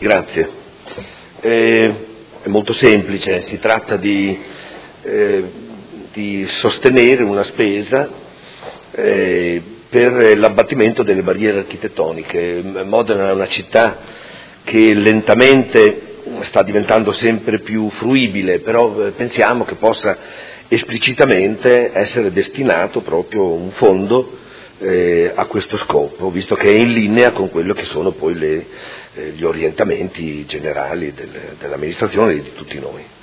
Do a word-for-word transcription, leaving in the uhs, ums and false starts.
Grazie. Eh, è molto semplice, si tratta di, eh, di sostenere una spesa eh, per l'abbattimento delle barriere architettoniche. Modena è una città che lentamente sta diventando sempre più fruibile, però pensiamo che possa esplicitamente essere destinato proprio un fondo eh, a questo scopo, visto che è in linea con quello che sono poi le, eh, gli orientamenti generali del, dell'amministrazione e di tutti noi.